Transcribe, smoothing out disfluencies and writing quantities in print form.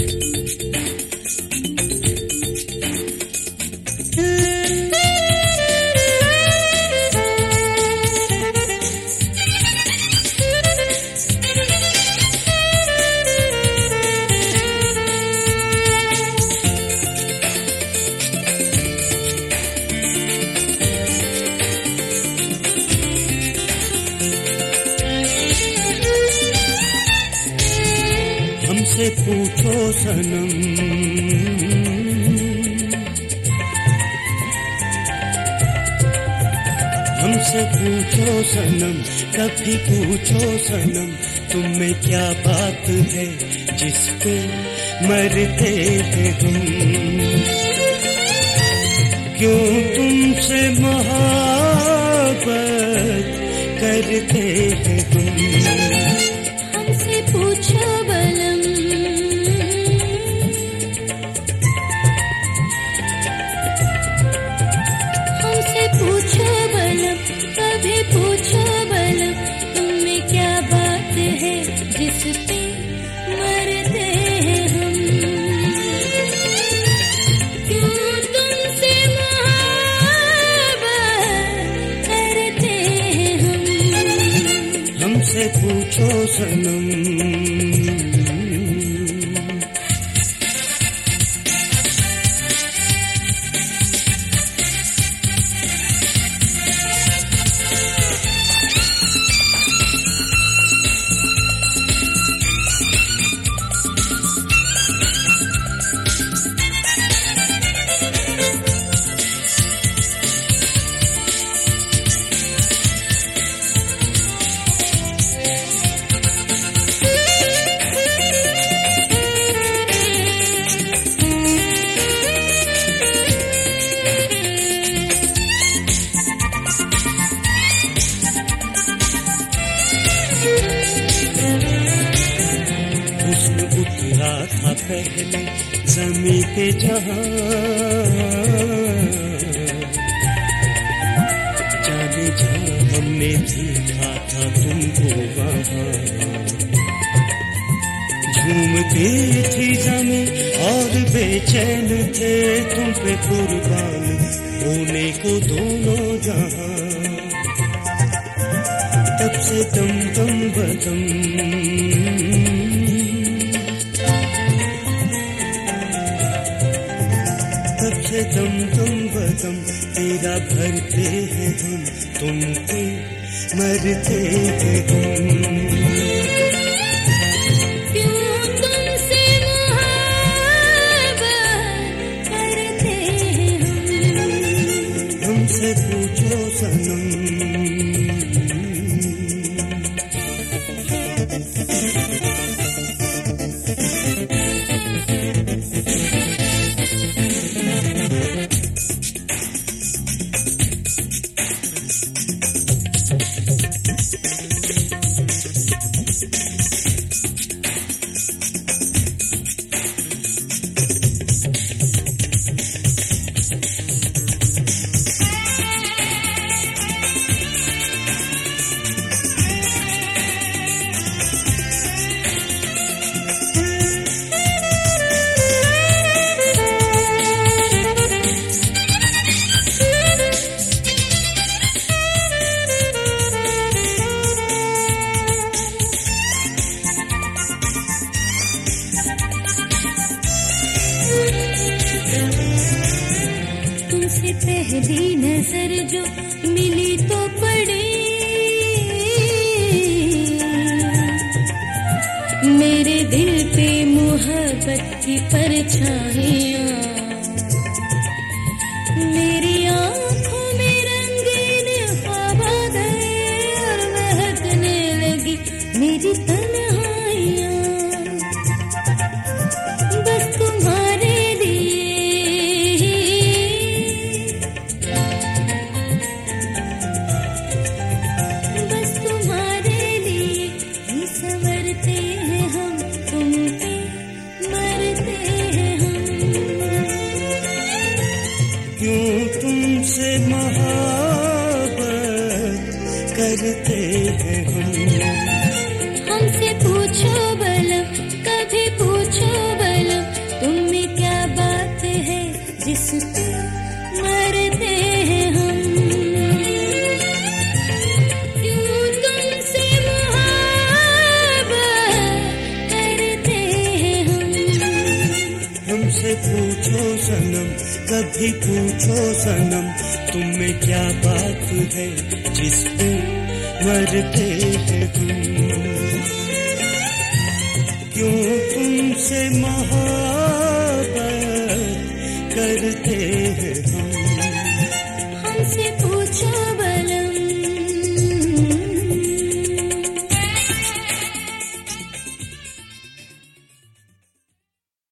हमसे पूछो सनम, हमसे पूछो सनम, कभी पूछो सनम, तुम में क्या बात है जिस पे मरते हैं हम। क्यों तुमसे मोहब्बत करते हैं हम। हमसे पूछो बलम, हमसे पूछो बलम, कभी पूछो बलम, तुम में क्या बात है जिस पे मरते हैं हम। क्यों तुमसे मोहब्बत करते हैं हम। हमसे पूछो सनम। उतरा था पहले ज़मीं पे जहां, जाने जहां हमने देखा था तुमको वहां। झूमती थी ज़मीं और बेचैन थे तुम पे कुर्बान होने को दोनों जहां। तब से दम दम बदम, तब से दम दम बदम तेरा भरते हैं हम, तुम पे मरते हैं हम। क्यों तुमसे मोहब्बत करते हैं हम। हमसे पूछो सनम। तुमसे पहली नजर जो मिली तो पड़ी मेरे दिल पे मोहब्बत की परछाइयाँ। मेरी आँखों में रंगीन ख्वाब आ गए और महकने लगी मेरी तन्हाइयाँ। बस तुम्हारे लिए, बस तुम्हारे लिए ही संवरते हैं हम, तुम पे मरते हैं हम। क्यों तुमसे मोहब्बत करते हैं हम। हमसे कभी पूछो सनम तुम में क्या बात है जिस पे मरते हैं हम। क्यों तुमसे मोहब्बत करते हैं हम। हमसे